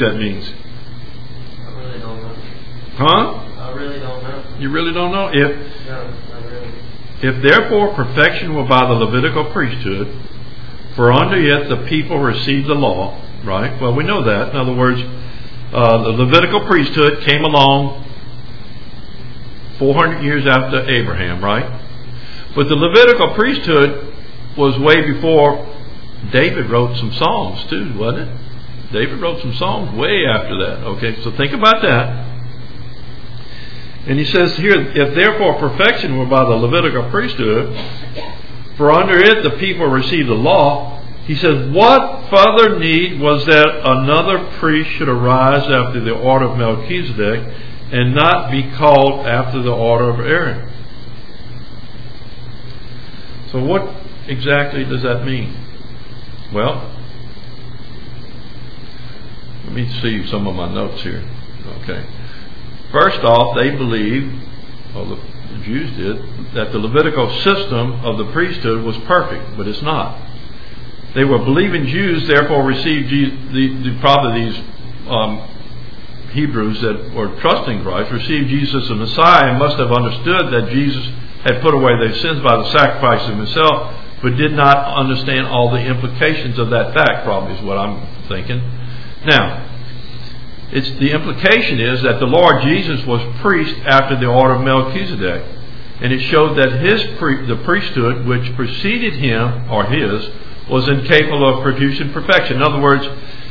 that means? I really don't know. Huh? I really don't know. You really don't know? No, not really. If therefore perfection were by the Levitical priesthood, for under it the people received the law, right? Well, we know that. In other words, the Levitical priesthood came along 400 years after Abraham, right? But the Levitical priesthood was way before David wrote some Psalms too, wasn't it? David wrote some Psalms way after that. Okay, so think about that. And he says here, if therefore perfection were by the Levitical priesthood, for under it the people received the law, he says, what further need was that another priest should arise after the order of Melchizedek and not be called after the order of Aaron? So what exactly does that mean? Well, let me see some of my notes here. Okay. First off, they believed, well, the Jews did, that the Levitical system of the priesthood was perfect, but it's not. They were believing Jews, therefore received probably these Hebrews that were trusting Christ, received Jesus as the Messiah and must have understood that Jesus had put away their sins by the sacrifice of himself, but did not understand all the implications of that fact, probably is what I'm thinking. Now, the implication is that the Lord Jesus was priest after the order of Melchizedek, and it showed that the priesthood which preceded him, or his, was incapable of producing perfection. In other words,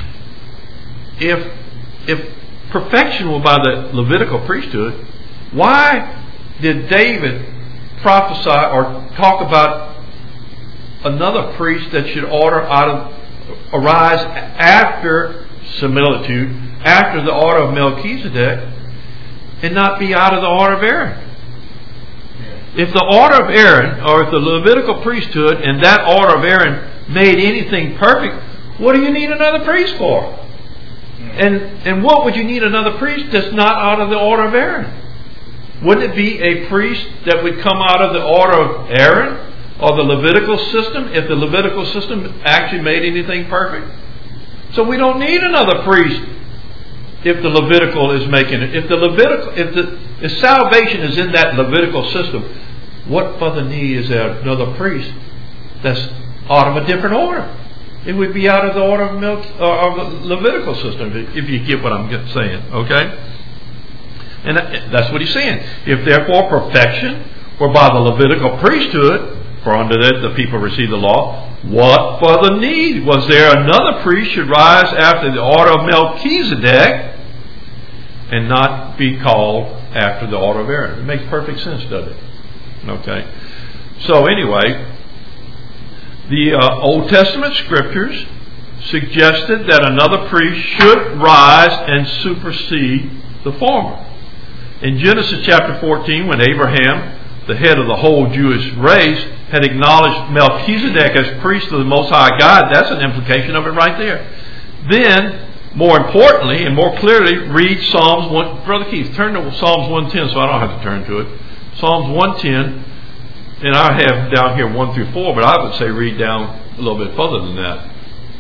if perfection were by the Levitical priesthood, why did David prophesy or talk about another priest that should arise after similitude, after the order of Melchizedek, and not be out of the order of Aaron? If the order of Aaron, or if the Levitical priesthood and that order of Aaron made anything perfect, what do you need another priest for? And what would you need another priest that's not out of the order of Aaron? Wouldn't it be a priest that would come out of the order of Aaron or the Levitical system if the Levitical system actually made anything perfect? So we don't need another priest if the Levitical is making it. If salvation is in that Levitical system, what further need is there another priest that's out of a different order? It would be out of the order of the Levitical system, if you get what I'm saying. Okay? And that's what he's saying. If therefore perfection were by the Levitical priesthood, for under that the people received the law, what further need was there another priest should rise after the order of Melchizedek and not be called after the order of Aaron? It makes perfect sense, doesn't it? Okay. So anyway, the Old Testament scriptures suggested that another priest should rise and supersede the former. In Genesis chapter 14, when Abraham, the head of the whole Jewish race, had acknowledged Melchizedek as priest of the Most High God, that's an implication of it right there. Then, more importantly and more clearly, read Psalms 1. Brother Keith, turn to Psalms 110 so I don't have to turn to it. Psalms 110, and I have down here 1 through 4, but I would say read down a little bit further than that.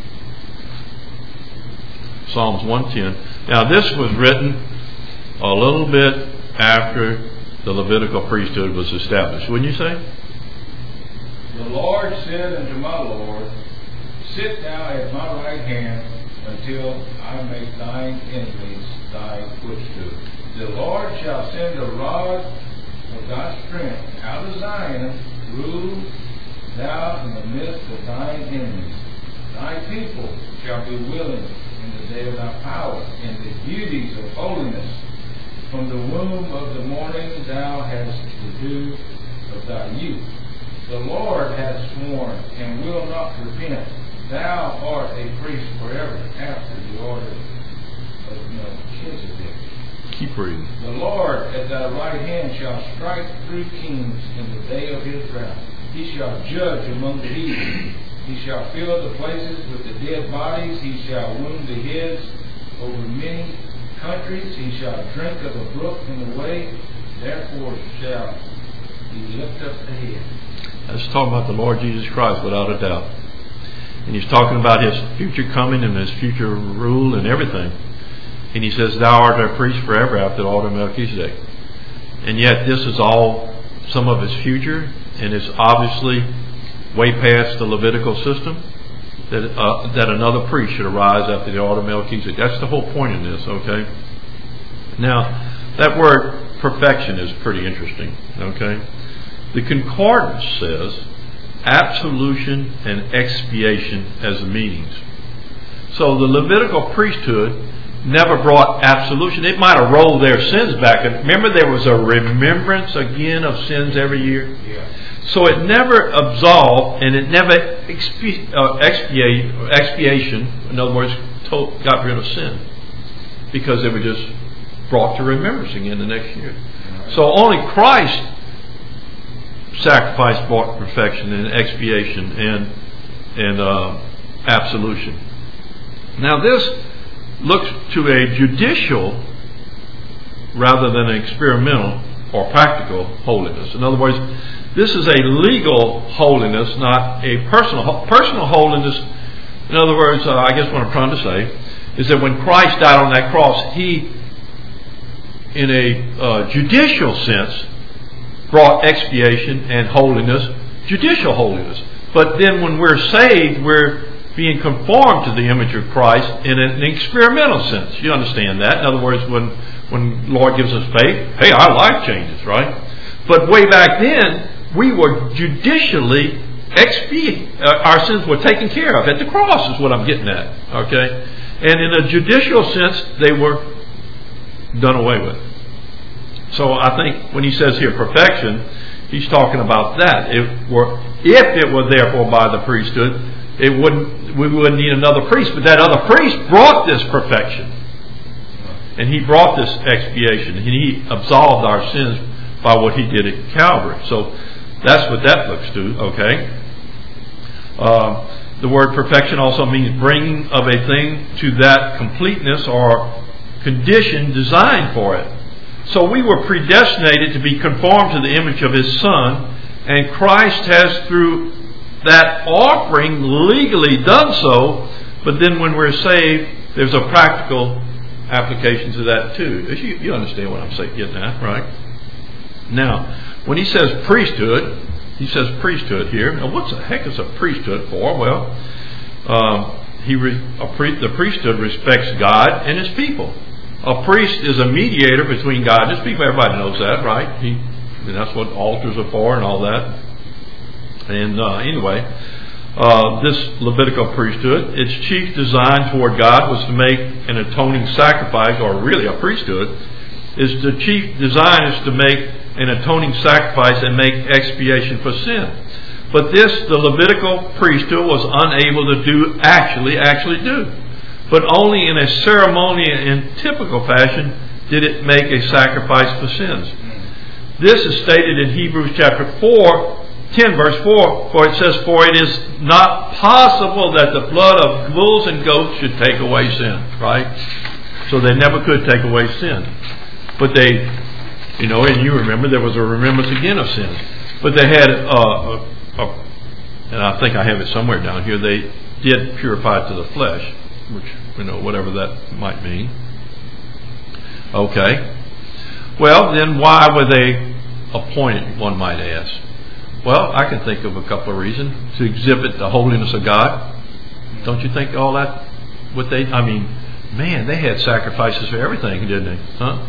Psalms 110. Now this was written a little bit after the Levitical priesthood was established, wouldn't you say? The Lord said unto my Lord, sit thou at my right hand until I make thine enemies thy footstool. The Lord shall send a rod of thy strength out of Zion, rule thou in the midst of thine enemies. Thy people shall be willing in the day of thy power, in the beauties of holiness. From the womb of the morning thou hast the dew of thy youth. The Lord hath sworn and will not repent. Thou art a priest forever after the order of Melchizedek. Keep reading. The Lord at thy right hand shall strike through kings in the day of his wrath. He shall judge among the heathen. He shall fill the places with the dead bodies. He shall wound the heads over many countries. He shall drink of a brook in the way. Therefore shall he lift up the head. That's talking about the Lord Jesus Christ, without a doubt. And he's talking about his future coming and his future rule and everything. And he says, thou art our priest forever after the order of Melchizedek. And yet this is all some of his future, and it's obviously way past the Levitical system, that another priest should arise after the order of Melchizedek. That's the whole point in this, okay? Now, that word perfection is pretty interesting, okay? The concordance says absolution and expiation as the meanings. So the Levitical priesthood never brought absolution. It might have rolled their sins back. Remember, there was a remembrance again of sins every year? Yeah. So it never absolved, and it never expiation, in other words, got rid of sin. Because they were just brought to remembrance again the next year. So only Christ sacrifice brought perfection and expiation and absolution. Now this looks to a judicial rather than an experimental or practical holiness. In other words, this is a legal holiness, not a personal holiness. In other words, I guess what I'm trying to say is that when Christ died on that cross, He, in a judicial sense, brought expiation and holiness, judicial holiness. But then when we're saved, we're being conformed to the image of Christ in an experimental sense. You understand that? In other words, when the Lord gives us faith, hey, our life changes, right? But way back then, we were judicially expiated. Our sins were taken care of at the cross, is what I'm getting at. Okay? And in a judicial sense, they were done away with. So I think when he says here perfection, he's talking about that. If it were therefore by the priesthood, we wouldn't need another priest. But that other priest brought this perfection. And he brought this expiation. And he absolved our sins by what he did at Calvary. So that's what that looks to, okay? The word perfection also means bringing of a thing to that completeness or condition designed for it. So we were predestinated to be conformed to the image of His Son, and Christ has, through that offering, legally done so. But then when we're saved, there's a practical application to that too. You understand what I'm saying, getting at, right? Now, when he says priesthood, he says priesthood here. Now, what the heck is a priesthood for? Well, the priesthood respects God and His people. A priest is a mediator between God and His people. Everybody knows that, right? That's what altars are for and all that. And anyway, this Levitical priesthood, its chief design toward God was to make an atoning sacrifice, or really a priesthood. The chief design is to make an atoning sacrifice and make expiation for sin. But this, the Levitical priesthood was unable to do, actually do. But only in a ceremonial and typical fashion did it make a sacrifice for sins. This is stated in Hebrews chapter 10 verse 4, for it says, for it is not possible that the blood of bulls and goats should take away sin, right? So they never could take away sin. But they, and you remember, there was a remembrance again of sins. But they had, and I think I have it somewhere down here, they did purify to the flesh, which, whatever that might mean. Okay. Well, then why were they appointed, one might ask? Well, I can think of a couple of reasons. To exhibit the holiness of God. Don't you think all that, they had sacrifices for everything, didn't they? Huh?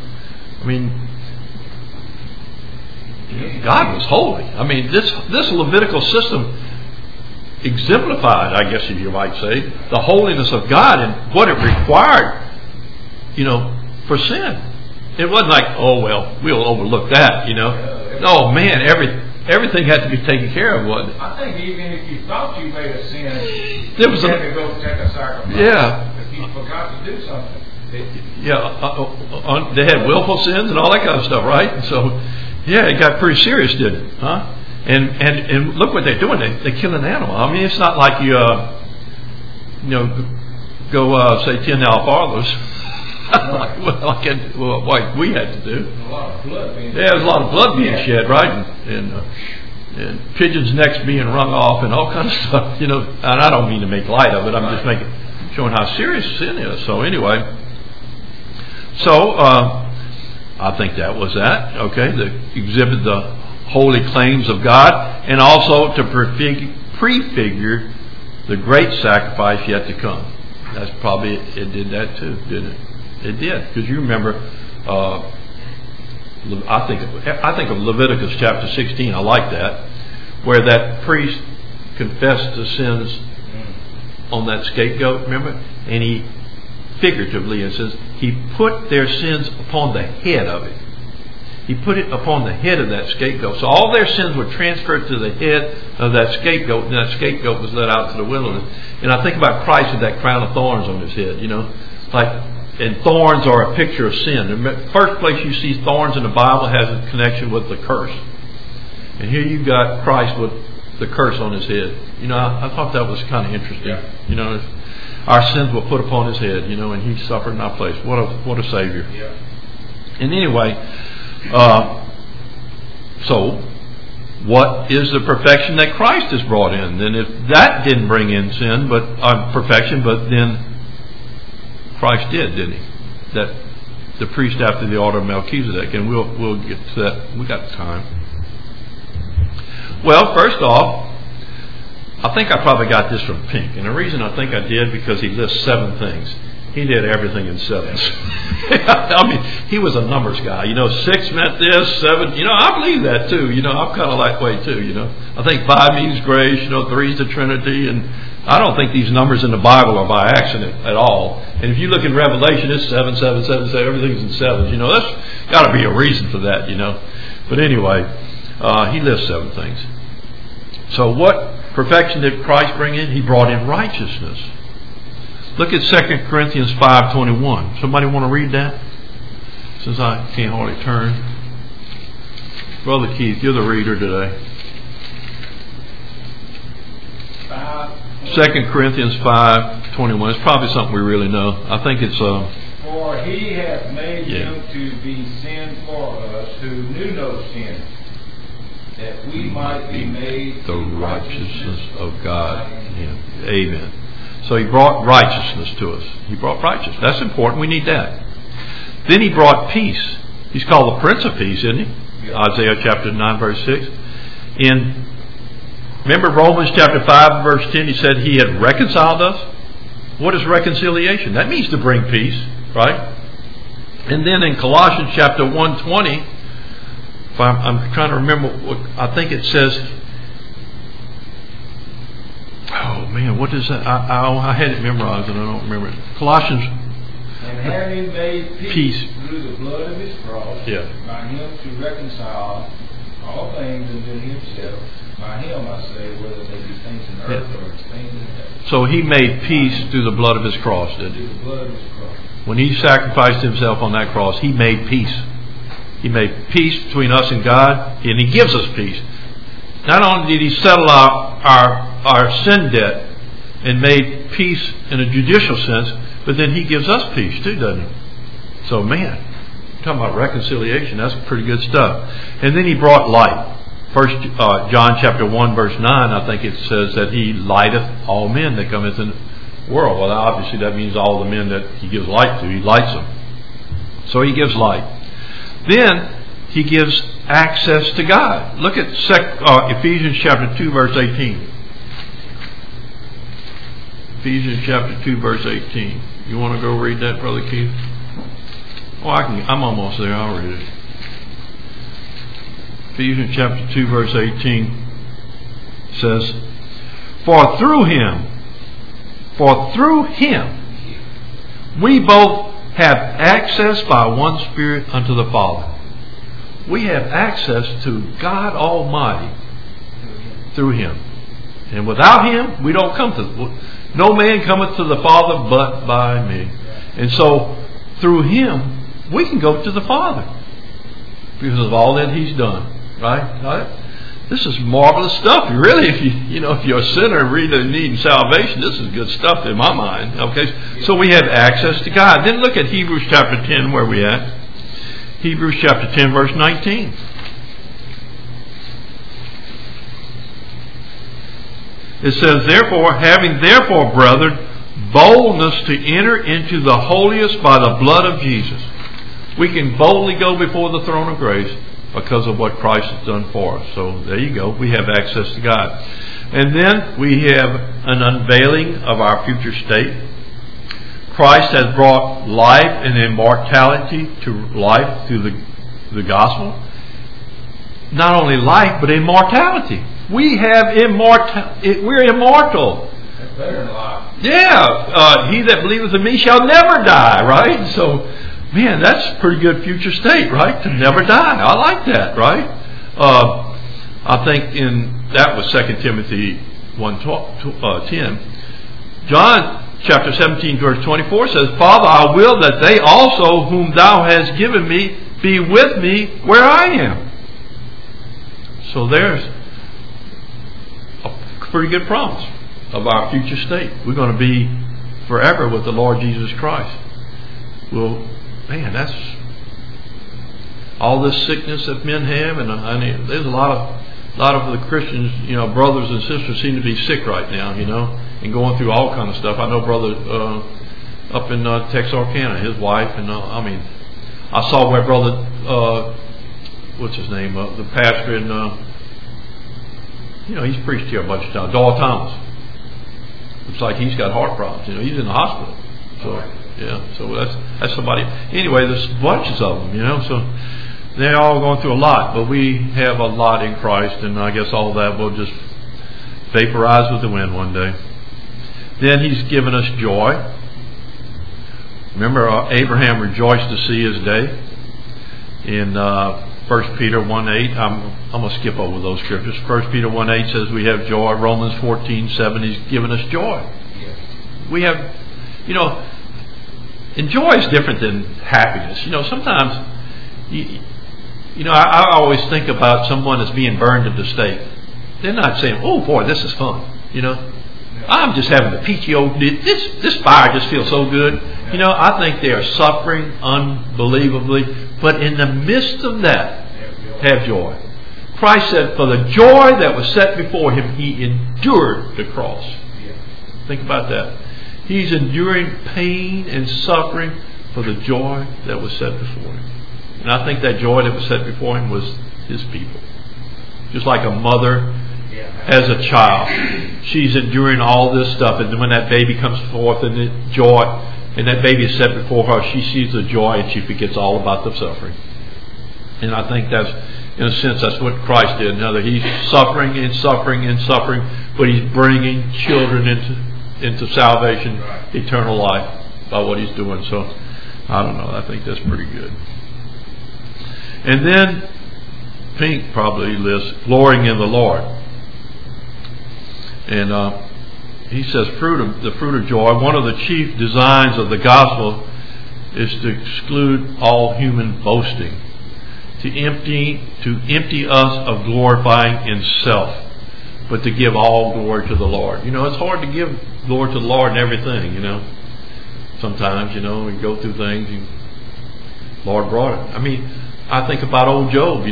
God was holy. This Levitical system exemplified, I guess if you might say, the holiness of God and what it required, for sin. It wasn't like, we'll overlook that, No, man, everything had to be taken care of, wasn't it? I think even if you thought you made a sin, there was you had to go take a sacrifice. Yeah. If you forgot to do something. They had willful sins and all that kind of stuff, right? And so, it got pretty serious, didn't it? Huh? And look what they're doing. They kill an animal. It's not like you, go say 10 alfarthos. Like we had to do. A lot of blood being there was a lot of blood being shed, right? And pigeons' necks being wrung off and all kinds of stuff. And I don't mean to make light of it. I'm just showing how serious sin is. So anyway, So, I think that was that. Okay, to exhibit the holy claims of God, and also to prefigure the great sacrifice yet to come. That's probably it. Did that too, didn't it? It did, because you remember. I think of Leviticus chapter 16. I like that, where that priest confessed the sins on that scapegoat. Remember, and he figuratively, it says, he put their sins upon the head of it. He put it upon the head of that scapegoat. So all their sins were transferred to the head of that scapegoat, and that scapegoat was led out to the wilderness. And I think about Christ with that crown of thorns on his head, and thorns are a picture of sin. The first place you see thorns in the Bible has a connection with the curse. And here you've got Christ with the curse on his head. I thought that was kind of interesting. Yeah. Our sins were put upon his head, and he suffered in our place. What a Savior. Yeah. And anyway, so what is the perfection that Christ has brought in? Then if that didn't bring in sin, but perfection, but then Christ did, didn't he? That the priest after the order of Melchizedek, and we'll get to that. We got time. Well, first off, I think I probably got this from Pink, and the reason I think I did because he lists 7 things. He did everything in 7s. I mean, he was a numbers guy. 6 meant this, 7. I believe that too. I'm kind of that way too. I think 5 means grace. 3 is the Trinity, and I don't think these numbers in the Bible are by accident at all. And if you look in Revelation, it's 7, 7, 7, 7. Everything's in 7s. That's got to be a reason for that. But anyway, he lists 7 things. So what perfection did Christ bring in? He brought in righteousness. Look at 2 Corinthians 5:21. Somebody want to read that? Since I can't hardly turn. Brother Keith, you're the reader today. 2 Corinthians 5:21. It's probably something we really know. I think it's... For he hath made him to be sin for us who knew no sin, that we might be made the righteousness of God. Yeah. Amen. So he brought righteousness to us. He brought righteousness. That's important. We need that. Then he brought peace. He's called the Prince of Peace, isn't he? Yeah. Isaiah chapter 9, verse 6. Remember Romans chapter 5, verse 10, he said he had reconciled us. What is reconciliation? That means to bring peace, right? And then in Colossians chapter 1:20, I'm trying to remember what I think it says. Oh man, what is that? I had it memorized and I don't remember it. Colossians. And having made peace through the blood of his cross, by him to reconcile all things unto himself. By him I say, whether they be things in earth or things in heaven. So he made peace through the blood of his cross, didn't he? Through the blood of his cross. When he sacrificed himself on that cross, he made peace. He made peace between us and God, and he gives us peace. Not only did he settle our sin debt and made peace in a judicial sense, but then he gives us peace too, doesn't he? So man, talking about reconciliation, that's pretty good stuff. And then he brought light. First John chapter 1 verse 9, I think it says that he lighteth all men that come into the world. Well, obviously that means all the men that he gives light to. He lights them. So he gives light. Then he gives access to God. Look at Ephesians chapter 2 verse 18. Ephesians chapter 2 verse 18. You want to go read that, Brother Keith? Oh, I'm almost there. I'll read it. Ephesians chapter 2 verse 18 says, For through him, we both have access by one Spirit unto the Father. We have access to God Almighty through him. And without him, we don't come to... No man cometh to the Father but by me. And so, through him, we can go to the Father. Because of all that he's done. Right? This is marvelous stuff. Really, if you're a sinner really needing salvation, this is good stuff in my mind. Okay, so we have access to God. Then look at Hebrews chapter 10, where we at. Hebrews chapter 10, verse 19. It says, having therefore, brethren, boldness to enter into the holiest by the blood of Jesus. We can boldly go before the throne of grace because of what Christ has done for us. So there you go. We have access to God. And then we have an unveiling of our future state. Christ has brought life and immortality to life through the gospel. Not only life, but immortality. We have we're immortal. That's better than life. Yeah. He that believeth in me shall never die, right? So, man, that's a pretty good future state, right? To never die. I like that, right? I think that was 2 Timothy 1:10. John chapter 17 verse 24 says, Father, I will that they also whom thou hast given me be with me where I am. So there's a pretty good promise of our future state. We're going to be forever with the Lord Jesus Christ. Well, man, that's all this sickness that men have, and I mean, there's a lot of the Christians, brothers and sisters seem to be sick right now, and going through all kind of stuff. I know brother up in Texarkana, his wife, and I saw where brother what's his name, the pastor in he's preached here a bunch of times, Doyle Thomas. Looks like he's got heart problems. He's in the hospital. So so that's somebody. Anyway, there's bunches of them. So they're all going through a lot, but we have a lot in Christ, and I guess all that will just vaporize with the wind one day. Then He's given us joy. Remember, Abraham rejoiced to see his day. In 1 Peter 1:8, I'm going to skip over those scriptures. 1 Peter 1:8 says we have joy. Romans 14:7, He's given us joy. We have, and joy is different than happiness. Sometimes, I always think about someone that's being burned at the stake. They're not saying, "Oh boy, this is fun." I'm just having the PTO. This fire just feels so good. I think they are suffering unbelievably, but in the midst of that, have joy. Christ said, "For the joy that was set before Him, He endured the cross." Think about that. He's enduring pain and suffering for the joy that was set before Him. And I think that joy that was set before Him was His people. Just like a mother as a child, she's enduring all this stuff, and then when that baby comes forth and the joy, and that baby is set before her, she sees the joy and she forgets all about the suffering. And I think that's, in a sense, that's what Christ did. Now that He's suffering and suffering and suffering, but He's bringing children into salvation, eternal life, by what He's doing. So, I don't know. I think that's pretty good. And then, Pink probably lists glorying in the Lord. And he says, the fruit of joy. One of the chief designs of the gospel is to exclude all human boasting, to empty us of glorifying in self, but to give all glory to the Lord. It's hard to give glory to the Lord in everything. Sometimes we go through things. And Lord brought it. I think about old Job.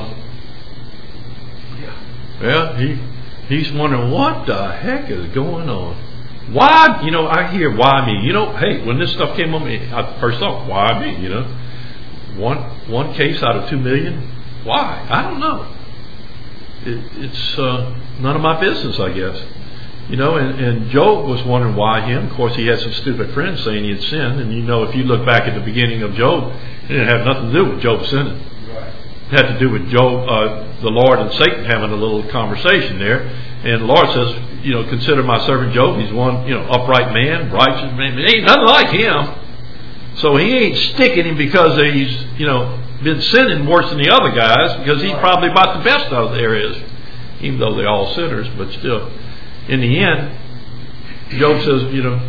He's wondering what the heck is going on. Why? I hear why me. Hey, when this stuff came on me, I first thought, why me? One case out of 2 million. Why? I don't know. It's none of my business, I guess. And Job was wondering why him. Of course, he had some stupid friends saying he had sinned. And if you look back at the beginning of Job, it didn't have nothing to do with Job sinning. It had to do with Job, the Lord and Satan having a little conversation there. And the Lord says, consider my servant Job. He's one, upright man, righteous man. It ain't nothing like him. So He ain't sticking him because he's, been sinning worse than the other guys, because he's probably about the best out there is, even though they're all sinners. But still, in the end, Job says,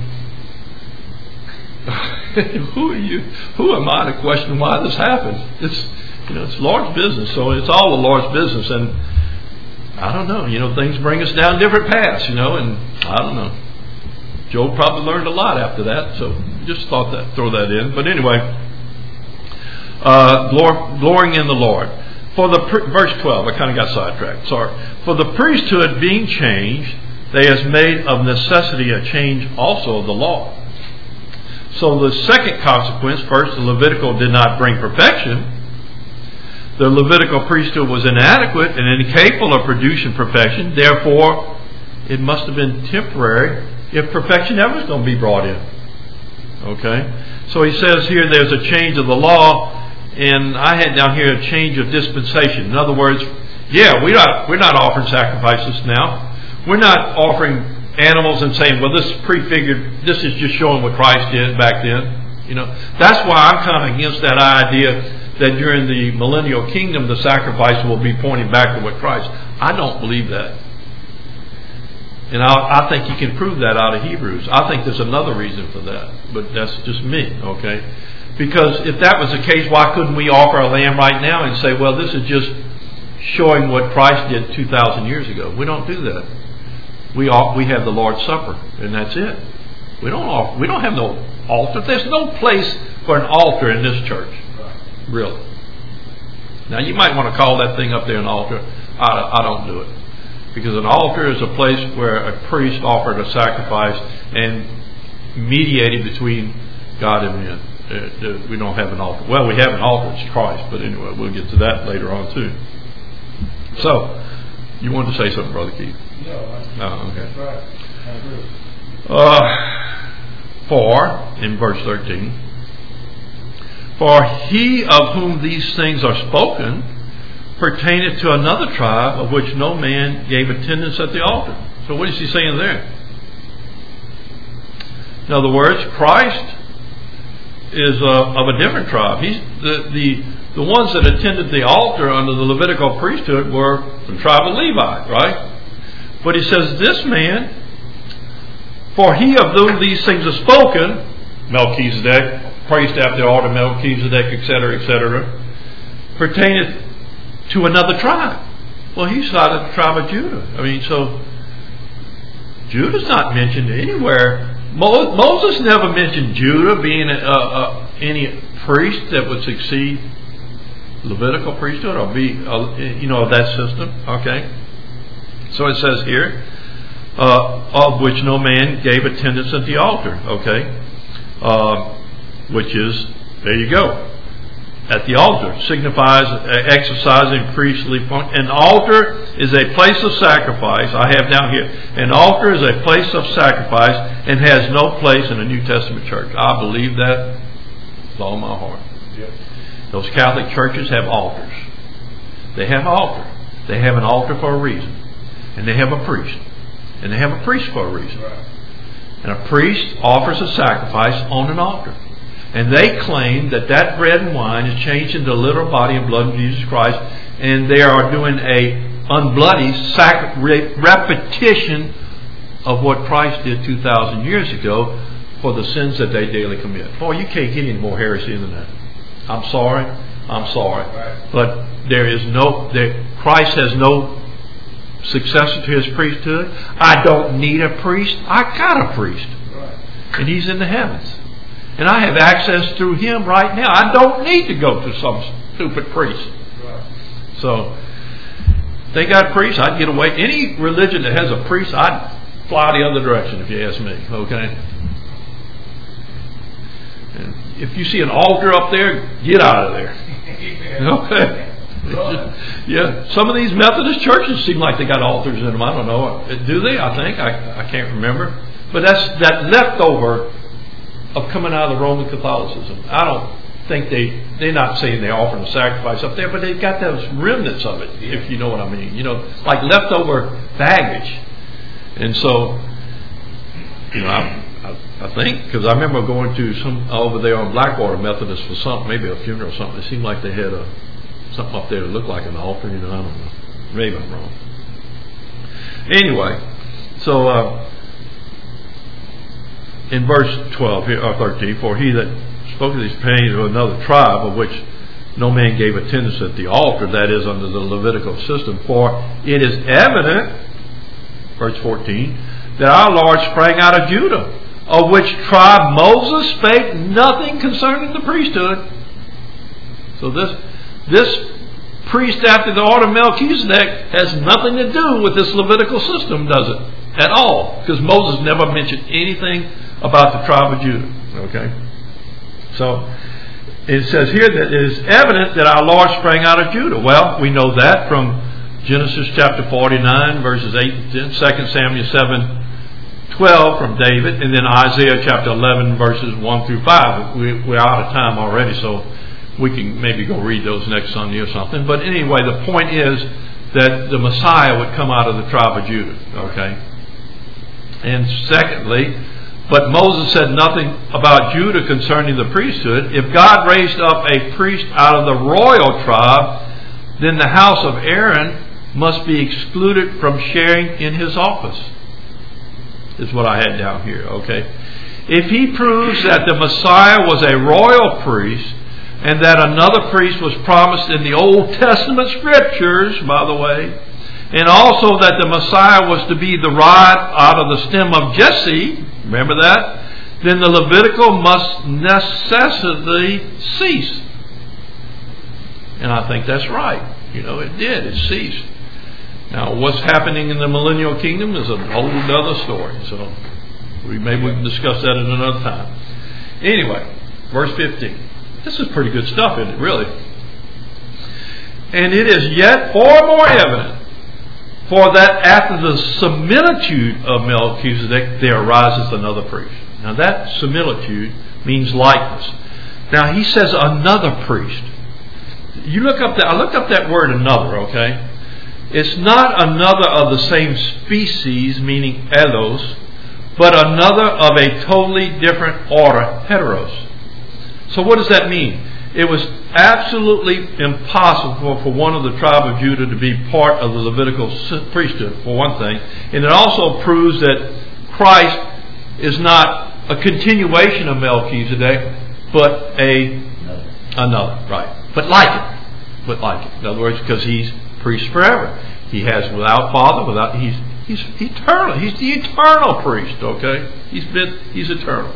who are you? Who am I to question why this happened? It's Lord's business. So it's all the Lord's business. And I don't know. Things bring us down different paths. And I don't know. Job probably learned a lot after that. So just thought that throw that in. But anyway, glorying in the Lord. Verse 12. I kind of got sidetracked. Sorry. For the priesthood being changed, they has made of necessity a change also of the law. So the second consequence, first, the Levitical did not bring perfection. The Levitical priesthood was inadequate and incapable of producing perfection. Therefore, it must have been temporary if perfection ever was going to be brought in. Okay? So he says here there's a change of the law, and I had down here a change of dispensation. In other words, we're not offering sacrifices now. We're not offering animals and saying, well, this is prefigured. This is just showing what Christ did back then. That's why I'm kind of against that idea that during the millennial kingdom the sacrifice will be pointing back to what Christ. I don't believe that. And I think you can prove that out of Hebrews. I think there's another reason for that. But that's just me, okay? Because if that was the case, why couldn't we offer a lamb right now and say, well, this is just showing what Christ did 2,000 years ago? We don't do that. We have the Lord's Supper, and that's it. We don't have no altar. There's no place for an altar in this church. Really. Now, you might want to call that thing up there an altar. I don't do it. Because an altar is a place where a priest offered a sacrifice and mediated between God and men. We don't have an altar. Well, we have an altar. It's Christ. But anyway, we'll get to that later on too. So, you wanted to say something, Brother Keith? No, okay. That's right. I agree. For, in verse 13, for he of whom these things are spoken pertaineth to another tribe of which no man gave attendance at the altar. So what is he saying there? In other words, Christ is of a different tribe. He's the ones that attended the altar under the Levitical priesthood were the tribe of Levi, right? But he says, this man, for he of whom these things are spoken, Melchizedek, priest after the altar, Melchizedek, etc., pertaineth to another tribe. Well, he's not of the tribe of Judah. I mean, so Judah's not mentioned anywhere. Moses never mentioned Judah being any priest that would succeed Levitical priesthood or be, of that system. Okay. So it says here, of which no man gave attendance at the altar. Okay. Which is, there you go. At the altar signifies exercising priestly function. An altar is a place of sacrifice. I have down here, an altar is a place of sacrifice and has no place in a New Testament church. I believe that with all my heart. Yep. Those Catholic churches have altars. They have an altar. They have an altar for a reason. And they have a priest. And they have a priest for a reason. Right. And a priest offers a sacrifice on an altar. And they claim that bread and wine is changed into the literal body and blood of Jesus Christ, and they are doing a unbloody repetition of what Christ did 2,000 years ago for the sins that they daily commit. Boy, you can't get any more heresy than that. I'm sorry. Right. But Christ has no successor to his priesthood. I don't need a priest. I got a priest. Right. And he's in the heavens. And I have access through him right now. I don't need to go to some stupid priest. Right. So, if they got priests, I'd get away. Any religion that has a priest, I'd fly the other direction if you ask me. Okay? And if you see an altar up there, get out of there. Okay? Yeah. Some of these Methodist churches seem like they got altars in them. I don't know. Do they? I think. I can't remember. But that's that leftover of coming out of the Roman Catholicism. I don't think they're not saying they're offering a sacrifice up there, but they've got those remnants of it, if you know what I mean. Like leftover baggage. And so, I think, because I remember going to some over there on Blackwater Methodist for something, maybe a funeral or something. It seemed like they had something up there that looked like an altar. I don't know. Maybe I'm wrong. Anyway, so in verse 12 here, or 13, for he that spoke of these pains of another tribe, of which no man gave attendance at the altar, that is, under the Levitical system, for it is evident, verse 14, that our Lord sprang out of Judah, of which tribe Moses spake nothing concerning the priesthood. So this priest after the order of Melchizedek has nothing to do with this Levitical system, does it? At all. Because Moses never mentioned anything about the tribe of Judah. Okay? So, it says here that it is evident that our Lord sprang out of Judah. Well, we know that from Genesis chapter 49, verses 8 and 10, 2 Samuel 7:12 from David, and then Isaiah chapter 11, verses 1 through 5. We're out of time already, so we can maybe go read those next Sunday or something. But anyway, the point is that the Messiah would come out of the tribe of Judah. Okay? And secondly, but Moses said nothing about Judah concerning the priesthood. If God raised up a priest out of the royal tribe, then the house of Aaron must be excluded from sharing in his office. Is what I had down here. Okay? If he proves that the Messiah was a royal priest, and that another priest was promised in the Old Testament scriptures, by the way, and also that the Messiah was to be the rod out of the stem of Jesse, remember that? Then the Levitical must necessarily cease. And I think that's right. It did. It ceased. Now, what's happening in the millennial kingdom is a whole other story. So, maybe we can discuss that at another time. Anyway, verse 15. This is pretty good stuff, isn't it, really? And it is yet far more evident, for that after the similitude of Melchizedek, there arises another priest. Now that similitude means likeness. Now he says another priest. I looked up that word another, okay? It's not another of the same species, meaning elos, but another of a totally different order, heteros. So what does that mean? It was absolutely impossible for one of the tribe of Judah to be part of the Levitical priesthood, for one thing. And it also proves that Christ is not a continuation of Melchizedek, but another, right? But like it. In other words, because he's priest forever. He has without father, he's eternal. He's the eternal priest, okay? He's eternal.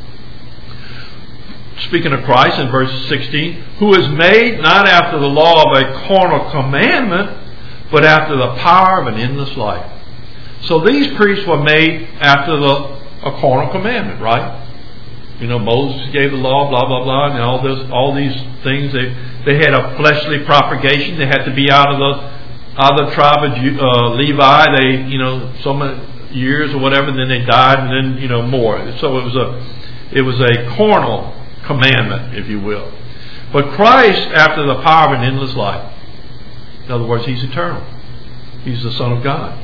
Speaking of Christ in verse 16, who is made not after the law of a carnal commandment, but after the power of an endless life. So these priests were made after a carnal commandment, right? Moses gave the law, blah blah blah, and all these things. They had a fleshly propagation. They had to be out of the tribe of Levi. They so many years or whatever, and then they died, and then more. So it was a carnal commandment, if you will. But Christ, after the power of an endless life. In other words, he's eternal. He's the Son of God.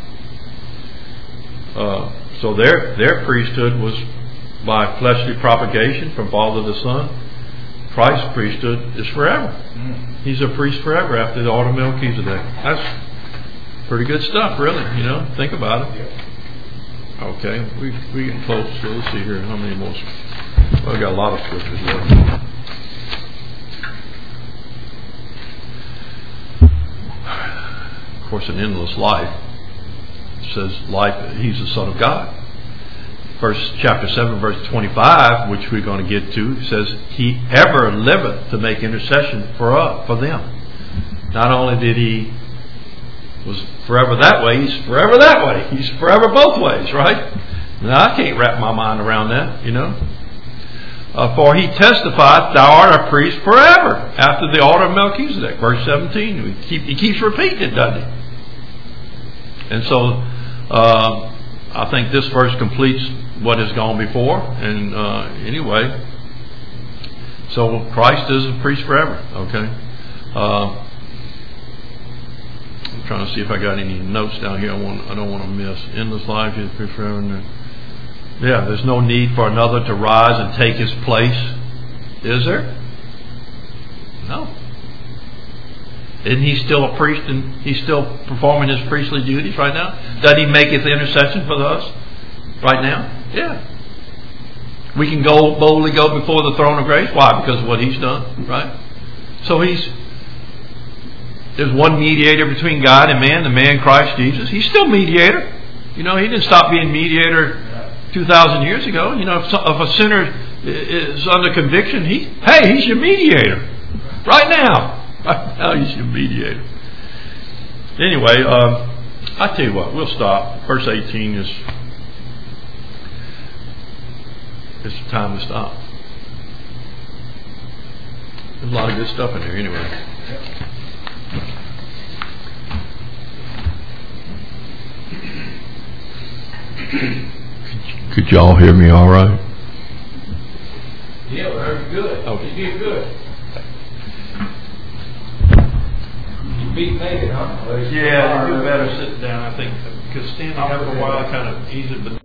So their priesthood was by fleshly propagation from father to son. Christ's priesthood is forever. He's a priest forever after the order of Melchizedek. That's pretty good stuff, really. Think about it. Okay, we get close. So let's see here how many more. Well, I've got a lot of scriptures left. Of course, an endless life. It says life. He's the Son of God. Chapter 7, verse 25, which we're going to get to, says, He ever liveth to make intercession for them. Not only did He was forever that way, He's forever that way. He's forever both ways, right? Now, I can't wrap my mind around that, for He testified, Thou art a priest forever, after the order of Melchizedek. Verse 17. He keeps repeating it, doesn't He? And so, I think this verse completes what has gone before. And anyway, so Christ is a priest forever. Okay. I'm trying to see if I got any notes down here. I don't want to miss. Endless life is priest forever. Yeah, there's no need for another to rise and take his place. Is there? No. Isn't he still a priest and he's still performing his priestly duties right now? Does he make his intercession for us right now? Yeah. We can boldly go before the throne of grace. Why? Because of what he's done, right? So there's one mediator between God and man, the man Christ Jesus. He's still mediator. He didn't stop being mediator 2,000 years ago. If a sinner is under conviction, he's your mediator right now. Right now he's your mediator. Anyway, I tell you what, we'll stop. Verse 18 is it's time to stop. There's a lot of good stuff in there anyway. Could y'all hear me all right? Yeah, very good. Oh. You did good. You beat Megan, huh? Yeah, you do better sitting down, I think, because standing up for a while kind of eases the